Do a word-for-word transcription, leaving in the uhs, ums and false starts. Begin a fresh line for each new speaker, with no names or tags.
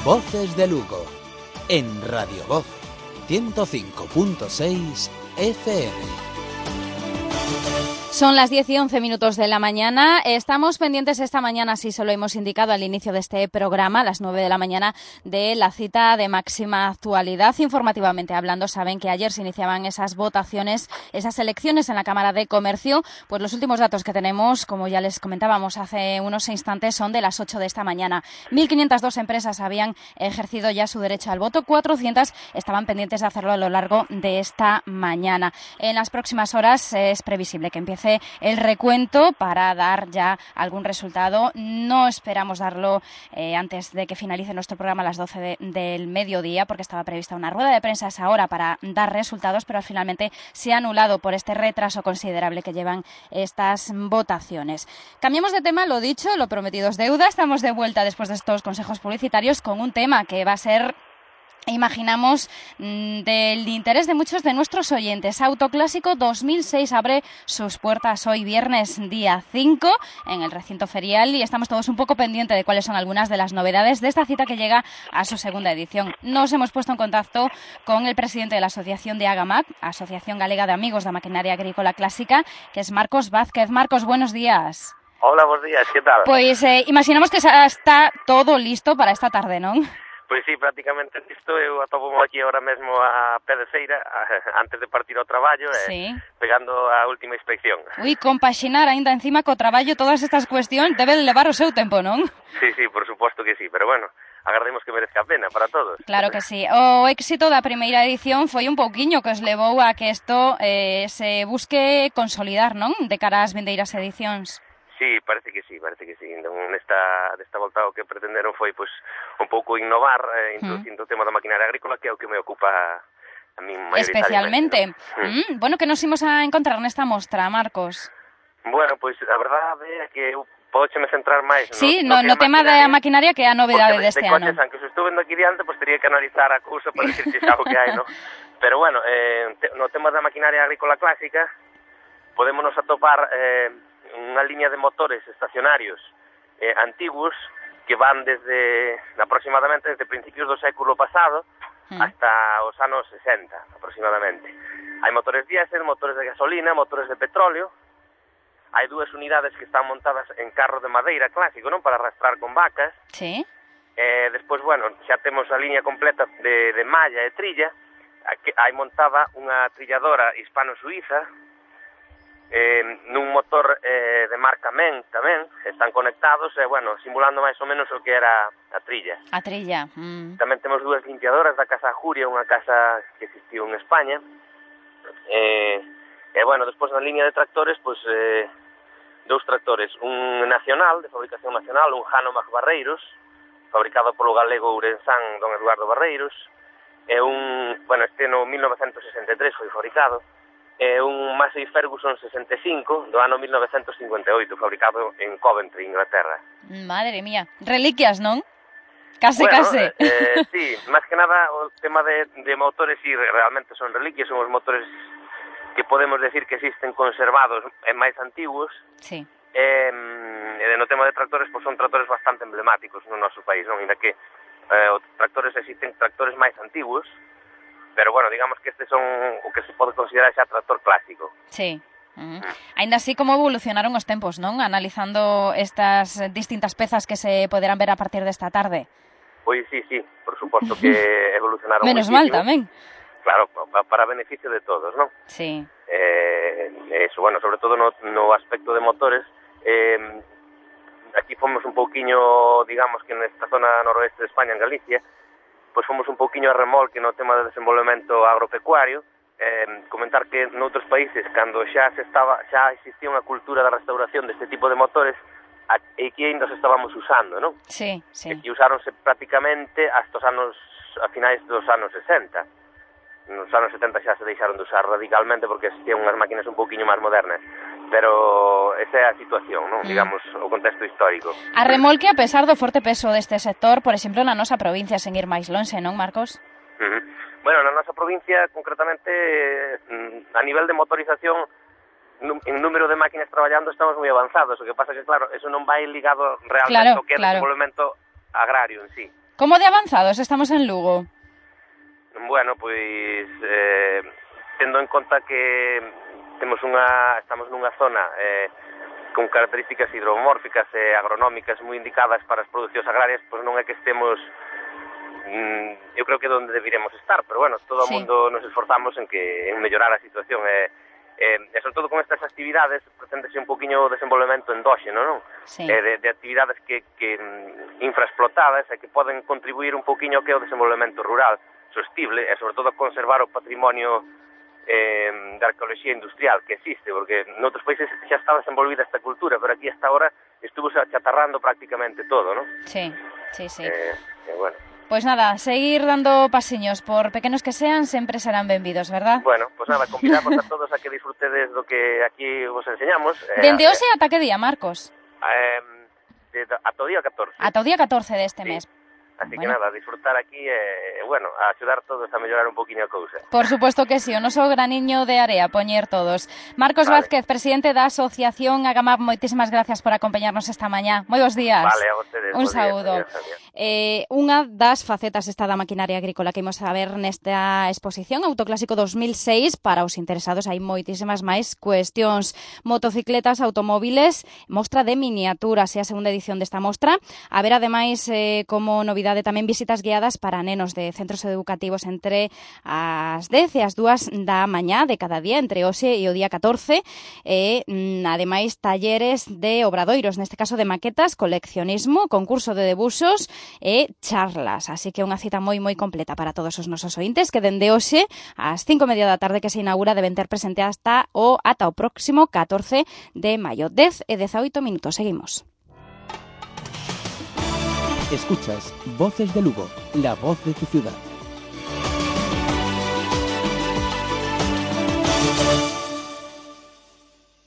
Voces de Lugo, en Radio Voz, ciento cinco punto seis F M.
Son las diez y once minutos de la mañana. Estamos pendientes esta mañana, sí se lo hemos indicado al inicio de este programa, a las nueve de la mañana, de la cita de máxima actualidad. Informativamente hablando, saben que ayer se iniciaban esas votaciones, esas elecciones en la Cámara de Comercio. Pues los últimos datos que tenemos, como ya les comentábamos hace unos instantes, son de las ocho de esta mañana. mil quinientas dos empresas habían ejercido ya su derecho al voto, cuatrocientas estaban pendientes de hacerlo a lo largo de esta mañana. En las próximas horas es previsible que empiece el recuento para dar ya algún resultado. No esperamos darlo eh, antes de que finalice nuestro programa a las doce de, del mediodía, porque estaba prevista una rueda de prensa a esa hora para dar resultados, pero finalmente se ha anulado por este retraso considerable que llevan estas votaciones. Cambiamos de tema, lo dicho, lo prometido es deuda. Estamos de vuelta después de estos consejos publicitarios con un tema que va a ser, imaginamos, del interés de muchos de nuestros oyentes. Autoclásico dos mil seis abre sus puertas hoy viernes día cinco en el recinto ferial y estamos todos un poco pendientes de cuáles son algunas de las novedades de esta cita que llega a su segunda edición. Nos hemos puesto en contacto con el presidente de la Asociación de Agamac, Asociación Galega de Amigos da Maquinaria Agrícola Clásica, que es Marcos Vázquez. Marcos, buenos días.
Hola, buenos días, ¿qué tal?
Pues eh, imaginamos que xa está todo listo para esta tarde, non?
Pois sí, prácticamente listo. Eu atopo aquí ahora mesmo a pé de feira, antes de partir ao traballo,
sí.
eh, pegando a última inspección.
Ui, compaxinar aínda encima co traballo todas estas cuestións debe levar o seu tempo, non?
Sí, sí, por suposto que sí, pero bueno, agardemos que merezca a pena para todos.
Claro que sí. O éxito da primeira edición foi un pouquiño que os levou a que isto eh, se busque consolidar, non? De cara ás vindeiras edicións.
Sí, parece que sí, parece que sí. Nesta, desta volta o que pretenderon foi pois, un pouco innovar, eh, introducindo mm. o tema da maquinaria agrícola, que é o que me ocupa a mí maioritariamente.
Especialmente. ¿No? Mm. Mm, bueno, que nos imos a encontrar nesta mostra, Marcos?
Bueno, pois a verdade é que eu podecheme centrar máis no,
sí,
no,
no, no tema da maquinaria, que é a novidade deste
de
ano.
Coches, aunque se estou vendo aquí diante, pois teria que analizar a cousa para decir que xa o que hai, no? Pero bueno, eh, no tema da maquinaria agrícola clásica, podémonos atopar eh, unha liña de motores estacionarios eh, antiguos que van desde aproximadamente desde principios do século pasado mm. hasta os anos sesenta aproximadamente. Hai motores diésel, motores de gasolina, motores de petróleo. Hai dúas unidades que están montadas en carro de madeira clásico, non, para arrastrar con vacas.
Sí.
Eh, despois, bueno, xa temos a liña completa de, de malla e trilla. Hai montada unha trilladora hispano-suiza eh, nun motor eh, de marca Men tamén, están conectados e, eh, bueno, simulando máis ou menos o que era a trilla.
A trilla. Mm.
Tamén temos dúas limpiadoras da Casa Juria, unha casa que existiu en España. E, eh, eh, bueno, despois na liña de tractores, pois, eh, dous tractores, un nacional, de fabricación nacional, un Hanomag Barreiros, fabricado polo galego ourensán don Eduardo Barreiros, e un, bueno, este no mil novecentos sesenta e tres foi fabricado, é un Massey Ferguson sesenta e cinco do ano mil novecentos cincuenta e oito, fabricado en Coventry, Inglaterra.
Madre mía, reliquias, non? Case,
bueno,
case.
Eh, sí, máis que nada o tema de, de motores, sí, realmente son reliquias, son os motores que podemos decir que existen conservados e máis antiguos.
Sí.
Eh, e no tema de tractores, pois son tractores bastante emblemáticos no noso país, non? Ainda que eh, os tractores existen tractores máis antiguos, pero, bueno, digamos que estes son o que se pode considerar xa tractor clásico.
Sí. Uh-huh. Mm. Ainda así, como evolucionaron os tempos, non? Analizando estas distintas pezas que se poderán ver a partir desta tarde.
Pois sí, sí, por suposto que evolucionaron
menos
muchísimo.
Mal tamén.
Claro, para beneficio de todos, non?
Sí.
Eh, eso, bueno, sobre todo no, no aspecto de motores, eh, aquí fomos un pouquiño, digamos que nesta zona noroeste de España, en Galicia, pois fomos un pouquiño a remolque no tema de desenvolvemento agropecuario, eh, comentar que noutros países, cando xa se estaba xa existía unha cultura da restauración deste tipo de motores, e que ainda se estábamos usando, non?
Sí, sí.
E que usáronse prácticamente hasta os anos, a finais dos anos sesenta. Nos anos setenta xa se deixaron de usar radicalmente porque existían unhas máquinas un pouquiño máis modernas. Pero esa é a situación, non? Mm. Digamos, o contexto histórico.
A remolque, a pesar do forte peso deste sector, por exemplo, na nosa provincia, sen ir máis lonxe, non, Marcos?
Uh-huh. Bueno, na nosa provincia, concretamente, a nivel de motorización, en número de máquinas traballando estamos moi avanzados. O que pasa que, claro, eso non vai ligado realmente
claro,
ao que é
claro.
o desenvolvemento agrario en sí.
Como de avanzados estamos en Lugo?
Bueno, pois eh, tendo en conta que temos unha, estamos nunha zona eh, con características hidromórficas e agronómicas moi indicadas para as producións agrarias, pois non é que estemos, mm, eu creo que onde deberíamos estar, pero bueno, todo o
sí.
mundo nos esforzamos en que en mellorar a situación e, eh, e sobre todo con estas actividades preténdese un poquinho o desenvolvemento endóxeno, non?
Sí.
Eh, de, de actividades que, que infraexplotadas e que poden contribuir un poquinho que o desenvolvemento rural sostible e sobre todo conservar o patrimonio eh, de arqueoloxía industrial que existe, porque noutros países xa está desenvolvida esta cultura, pero aquí hasta ahora estuvo achatarrando prácticamente todo, ¿no?
Sí, sí, sí.
Eh, eh, bueno.
Pois nada, seguir dando pasiños, por pequenos que sean, sempre serán benvidos, verdad?
Bueno, pois pues nada, convidamos a todos a que disfrutedes do que aquí vos enseñamos. Eh,
Dende hoxe ata que día, Marcos?
Eh, de, ata o día catorce.
Ata o día catorce deste
sí.
mes.
Así
Bueno.
que nada, disfrutar aquí e, eh, bueno, a axudar todos a mellorar un poquinho a cousa.
Por suposto que sí, o noso graniño de area poñer todos. Marcos
Vale.
Vázquez, presidente da Asociación Agamab, moitísimas gracias por acompañarnos esta mañá. Moi bons días.
Vale, a vostedes.
Un
Bos días,
saúdo.
adiós, adiós.
Eh, unha das facetas esta da maquinaria agrícola que imos a ver nesta exposición Autoclásico dos mil seis, para os interesados hai moitísimas máis cuestións. Motocicletas, automóviles, mostra de miniaturas, e a segunda edición desta mostra. A ver, ademais, eh, como novidade tamén visitas guiadas para nenos de centros educativos entre as dez e as dúas da mañá de cada día, entre hoxe e o día catorce, e mm, ademais talleres de obradoiros, neste caso de maquetas, coleccionismo, concurso de debuxos e charlas. Así que unha cita moi moi completa para todos os nosos ointes que dende hoxe ás cinco e media da tarde que se inaugura deben ter presente hasta o ata o próximo catorce de maio. dez e dezaoito minutos. Seguimos.
Escuchas Voces de Lugo, la voz de tu ciudad.